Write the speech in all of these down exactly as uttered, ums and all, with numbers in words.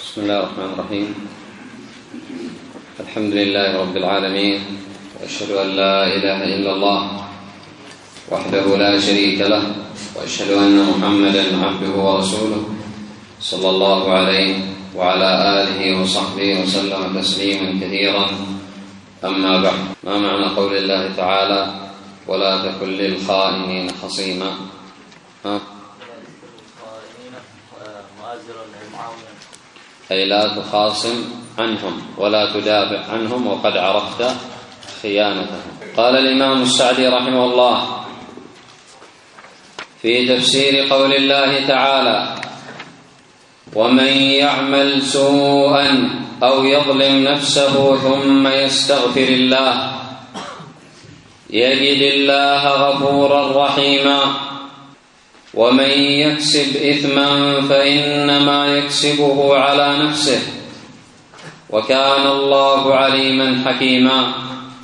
بسم الله الرحمن الرحيم. الحمد لله رب العالمين، وأشهد أن لا إله إلا الله وحده لا شريك له، وأشهد أن محمدا عبده ورسوله صلى الله عليه وعلى آله وصحبه وسلم تسليما كثيرا. أما بعد، ما معنى قول الله تعالى ولا تكن للخائنين خصيما؟ ها؟ أي لا تخاصم عنهم ولا تدافع عنهم وقد عرفت خيانتهم. قال الإمام السعدي رحمه الله في تفسير قول الله تعالى: ومن يعمل سوءا أو يظلم نفسه ثم يستغفر الله يجد الله غفورا رحيما. ومن يكسب إثما فإنما يكسبه على نفسه وكان الله عليما حكيما.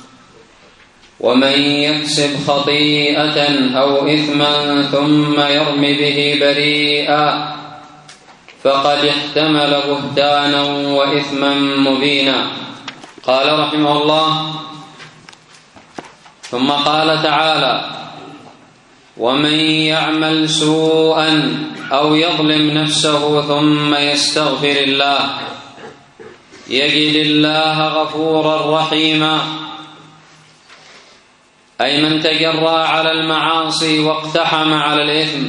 ومن يكسب خطيئة أو إثما ثم يرم به بريئا فقد احتمل بهتانا وإثما مبينا. قال رحمه الله: ثم قال تعالى: ومن يعمل سوءا أو يظلم نفسه ثم يستغفر الله يجد الله غفورا رحيما. أي من تجرى على المعاصي واقتحم على الإثم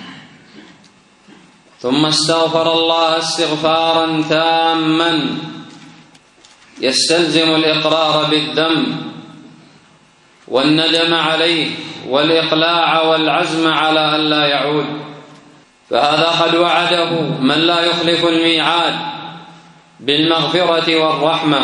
ثم استغفر الله استغفارا تاما يستلزم الإقرار بالذنب والندم عليه والإقلاع والعزم على ألا يعود، فهذا قد وعده من لا يخلف الميعاد بالمغفرة والرحمة،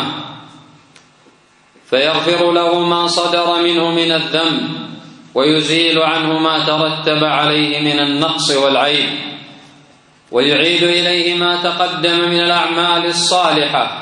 فيغفر له ما صدر منه من الذنب ويزيل عنه ما ترتب عليه من النقص والعيب، ويعيد إليه ما تقدم من الأعمال الصالحة،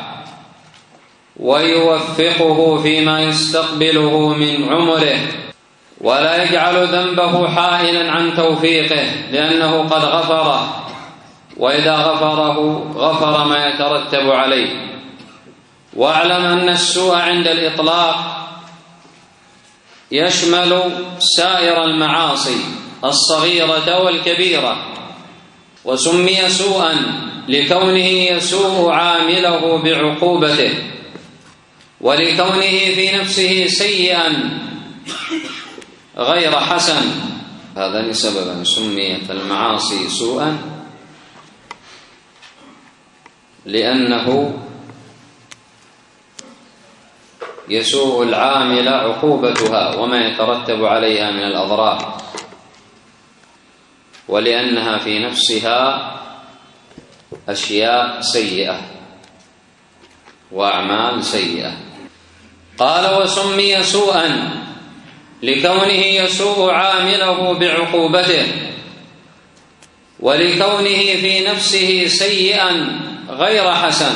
ويوفقه فيما يستقبله من عمره، ولا يجعل ذنبه حائلا عن توفيقه لأنه قد غفره، وإذا غفره غفر ما يترتب عليه. واعلم أن السوء عند الإطلاق يشمل سائر المعاصي الصغيرة والكبيرة، وسمي سوءا لكونه يسوء عامله بعقوبته، ولكونه في نفسه سيئا غير حسن. هذان سببا سميت المعاصي سوءا، لأنه يسوء العامل عقوبتها وما يترتب عليها من الأضرار، ولأنها في نفسها أشياء سيئة وأعمال سيئة. قال: وسمي سوءا لكونه يسوء عامله بعقوبته، ولكونه في نفسه سيئا غير حسن.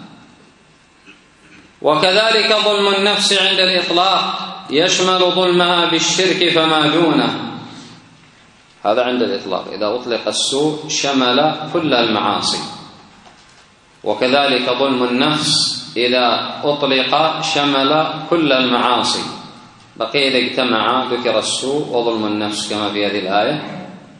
وكذلك ظلم النفس عند الإطلاق يشمل ظلمها بالشرك فما دونه، هذا عند الإطلاق، إذا أطلق السوء شمل كل المعاصي. وكذلك ظلم النفس إذا أطلق شمل كل المعاصي، بقي إذا اجتمع ذكر السوء وظلم النفس كما في هذه الآية.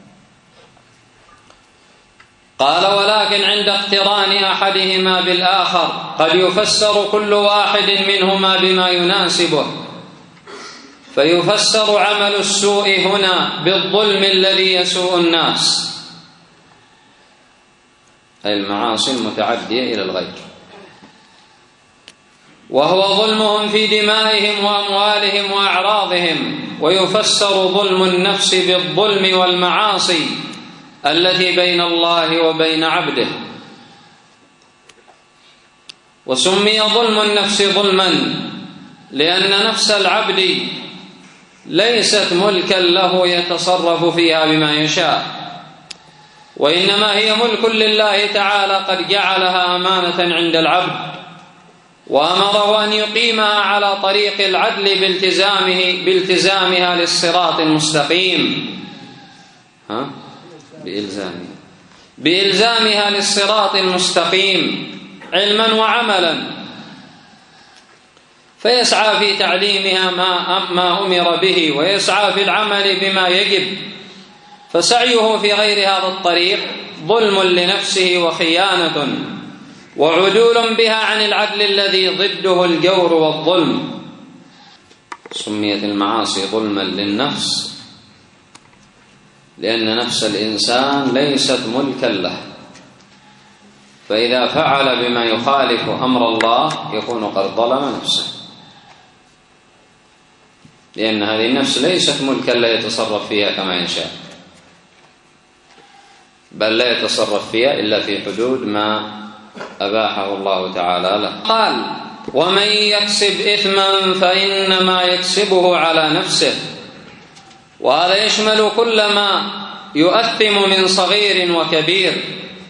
قال: ولكن عند اقتران أحدهما بالآخر قد يفسر كل واحد منهما بما يناسبه، فيفسر عمل السوء هنا بالظلم الذي يسوء الناس، أي المعاصي المتعدية إلى الغير، وهو ظلمهم في دمائهم وأموالهم وأعراضهم. ويفسر ظلم النفس بالظلم والمعاصي التي بين الله وبين عبده. وسمي ظلم النفس ظلما لأن نفس العبد ليست ملكا له يتصرف فيها بما يشاء، وإنما هي ملك لله تعالى قد جعلها أمانة عند العبد، وأمره أن يقيمها على طريق العدل بالتزامه بالتزامها للصراط المستقيم، ها؟ بإلزامه بإلزامها للصراط المستقيم علما وعملا، فيسعى في تعليمها ما ما أمر به، ويسعى في العمل بما يجب، فسعيه في غير هذا الطريق ظلم لنفسه وخيانة وعدول بها عن العدل الذي ضده الجور والظلم. سميت المعاصي ظلما للنفس لأن نفس الإنسان ليست ملكا له، فإذا فعل بما يخالف أمر الله يكون قد ظلم نفسه، لأن هذه النفس ليست ملكا لا يتصرف فيها كما يشاء، بل لا يتصرف فيها إلا في حدود ما أباحه الله تعالى له. قال: ومن يكسب إثما فإنما يكسبه على نفسه، وهذا يشمل كل ما يؤثم من صغير وكبير.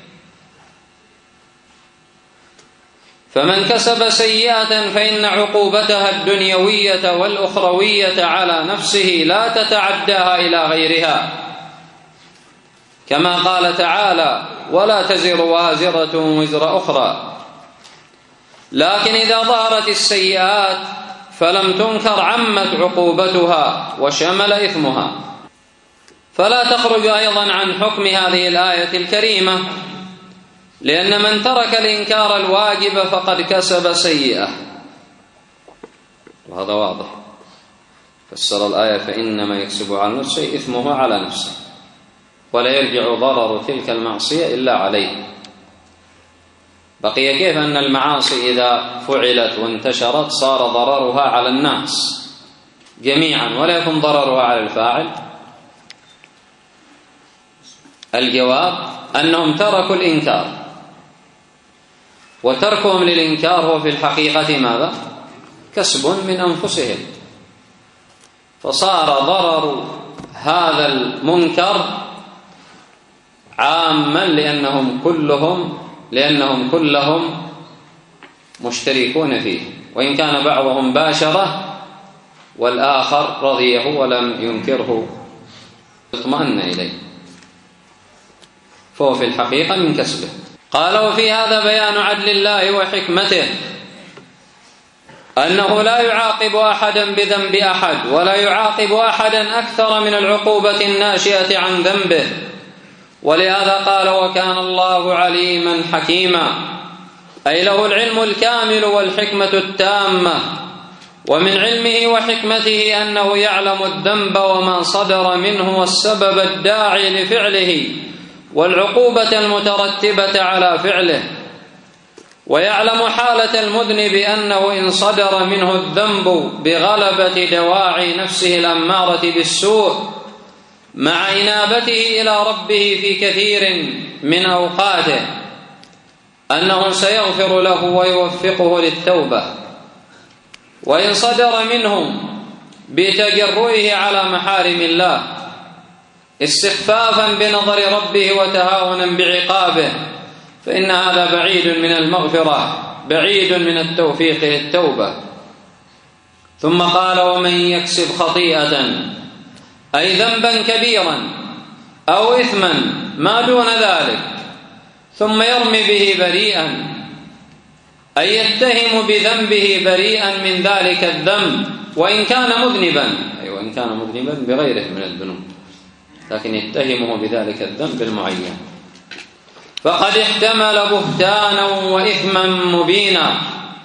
فمن كسب سيئة فإن عقوبتها الدنيوية والأخروية على نفسه لا تتعداها إلى غيرها، كما قال تعالى: ولا تزر وازرة وزر أخرى. لكن إذا ظهرت السيئات فلم تنكر عمت عقوبتها وشمل إثمها، فلا تخرج أيضا عن حكم هذه الآية الكريمة، لأن من ترك الإنكار الواجب فقد كسب سيئة، وهذا واضح. فسر الآية: فإنما يكسب على نفسه إثمه على نفسه، ولا يرجع ضرر تلك المعصية إلا عليه. بقي كيف أن المعاصي إذا فعلت وانتشرت صار ضررها على الناس جميعا ولا يكون ضررها على الفاعل؟ الجواب أنهم تركوا الإنكار، وتركهم للإنكار هو في الحقيقة ماذا؟ كسب من أنفسهم، فصار ضرر هذا المنكر عاما لأنهم كلهم لأنهم كلهم مشتركون فيه، وإن كان بعضهم باشره والآخر رضيه ولم ينكره اطمأن إليه، فهو في الحقيقة من كسبه. قال: وفي هذا بيان عدل الله وحكمته، أنه لا يعاقب أحدا بذنب أحد، ولا يعاقب أحدا أكثر من العقوبة الناشئة عن ذنبه، ولهذا قال: وكان الله عليما حكيما، أي له العلم الكامل والحكمة التامة. ومن علمه وحكمته أنه يعلم الذنب وما صدر منه والسبب الداعي لفعله والعقوبة المترتبة على فعله، ويعلم حالة المذنب أنه إن صدر منه الذنب بغلبة دواعي نفسه الأمارة بالسوء مع إنابته إلى ربه في كثير من أوقاته أنه سيغفر له ويوفقه للتوبة، وإن صدر منه بتجرؤه على محارم الله استخفافا بنظر ربه وتهاونا بعقابه فإن هذا بعيد من المغفرة، بعيد من التوفيق للتوبة. ثم قال: ومن يكسب خطيئة، أي ذنبا كبيرا أو إثما ما دون ذلك، ثم يرمي به بريئا، أي يتهم بذنبه بريئا من ذلك الذنب وإن كان مذنبا، أي وإن كان مذنبا بغيره من الذنوب، لكن يتهمه بذلك الذنب المعين، فقد احتمل بهتانا وإثما مبينا،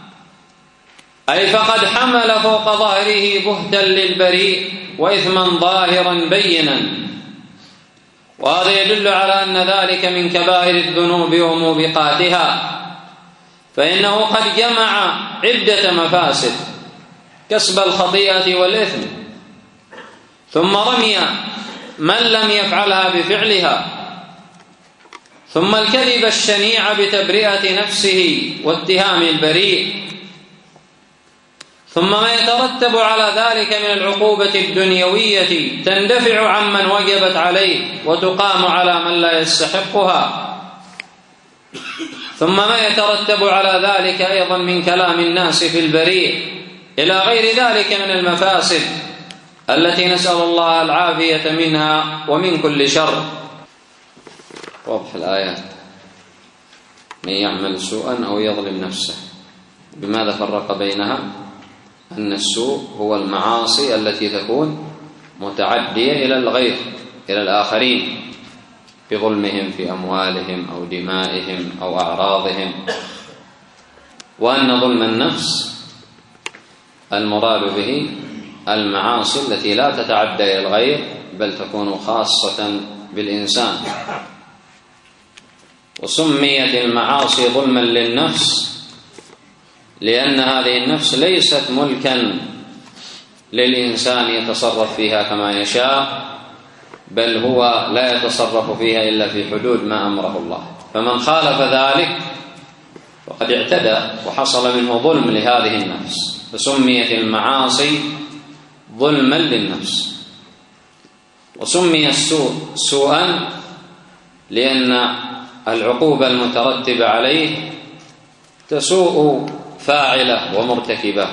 أي فقد حمل فوق ظهره بهتا للبريء وإثما ظاهرا بينا. وهذا يدل على أن ذلك من كبائر الذنوب وموبقاتها، فإنه قد جمع عدة مفاسد: كسب الخطيئة والإثم، ثم رمي من لم يفعلها بفعلها، ثم الكذب الشنيع بتبرئة نفسه واتهام البريء، ثم ما يترتب على ذلك من العقوبة الدنيوية تندفع عمن وجبت عليه وتقام على من لا يستحقها، ثم ما يترتب على ذلك أيضا من كلام الناس في البريء، إلى غير ذلك من المفاسد التي نسأل الله العافية منها ومن كل شر. واضح الآيات: من يعمل سوءا أو يظلم نفسه. بماذا فرق بينها؟ أن السوء هو المعاصي التي تكون متعدية إلى الغير، إلى الآخرين، بظلمهم في أموالهم أو دمائهم أو أعراضهم، وأن ظلم النفس المراد به المعاصي التي لا تتعدى إلى الغير بل تكون خاصة بالإنسان. وسميت المعاصي ظلما للنفس لأن هذه النفس ليست ملكا للإنسان يتصرف فيها كما يشاء، بل هو لا يتصرف فيها إلا في حدود ما أمره الله، فمن خالف ذلك فقد اعتدى وحصل منه ظلم لهذه النفس، فسميت المعاصي ظلما للنفس. وسمي السوء سوءا لأن العقوبة المترتبة عليه تسوء فاعله ومرتكبه،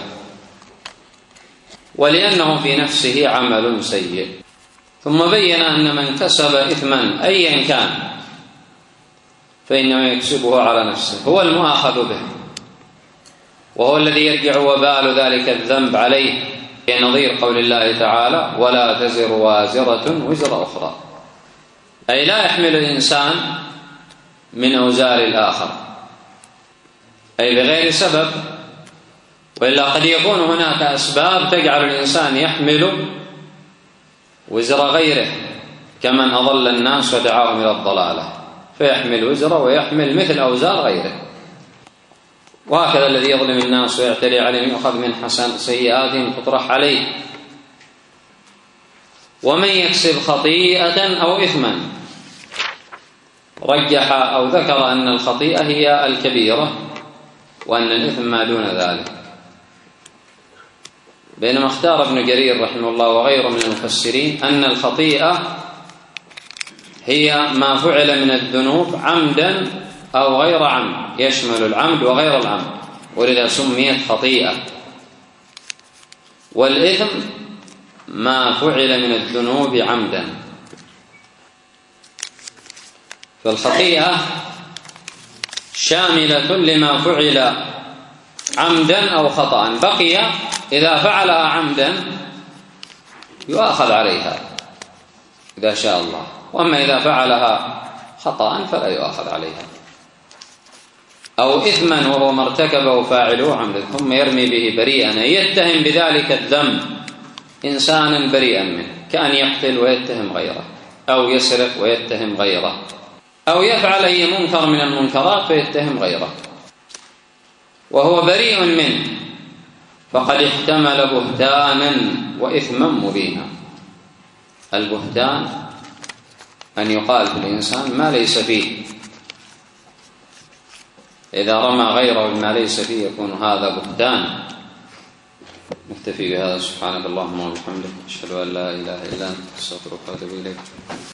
ولأنه في نفسه عمل سيء. ثم بين أن من كسب إثما أيا كان فإنما يكسبه على نفسه، هو المؤاخذ به، وهو الذي يرجع وبال ذلك الذنب عليه، نظير قول الله تعالى: ولا تزر وازرة وزر أخرى، أي لا يحمل الإنسان من أوزار الآخر، أي بغير سبب، وإلا قد يكون هناك أسباب تجعل الإنسان يحمل وزر غيره، كمن أضل الناس ودعاهم إلى الضلالة فيحمل وزره ويحمل مثل أوزار غيره. وهكذا الذي يظلم الناس ويعتدي عليهم يؤخذ من حسن سيئاتهم تطرح عليه. ومن يكسب خطيئة أو إثما، رجح أو ذكر أن الخطيئة هي الكبيرة وأن الإثم ما دون ذلك، بينما اختار ابن جرير رحمه الله وغيره من المفسرين أن الخطيئة هي ما فعل من الذنوب عمدا أو غير عمد، يشمل العمد وغير العمد، ولذا سميت خطيئة. والإثم ما فعل من الذنوب عمدا، فالخطيئة شاملة لما فعل عمدا أو خطأ، بقي إذا فعلها عمدا يؤاخذ عليها إذا شاء الله، وأما إذا فعلها خطأ فلا يؤاخذ عليها. أو إثما وهو ما ارتكبه فاعله عمدا ثم يرمي به بريئا، يتهم بذلك الذنب إنسانا بريئا منه، كأن يقتل ويتهم غيره، أو يسرق ويتهم غيره، أو يفعل أي منكر من المنكرات فيتهم غيره وهو بريء منه، فقد احتمل بهتانا وإثما مبينا. البهتان أن يقال في الإنسان ما ليس فيه، إذا رمى غيره بما ليس فيه يكون هذا بهتان. نكتفي بهذا، سبحانك اللهم وبحمدك، أشهد أن لا إله إلا أنت، أستغفرك وأتوب إليك.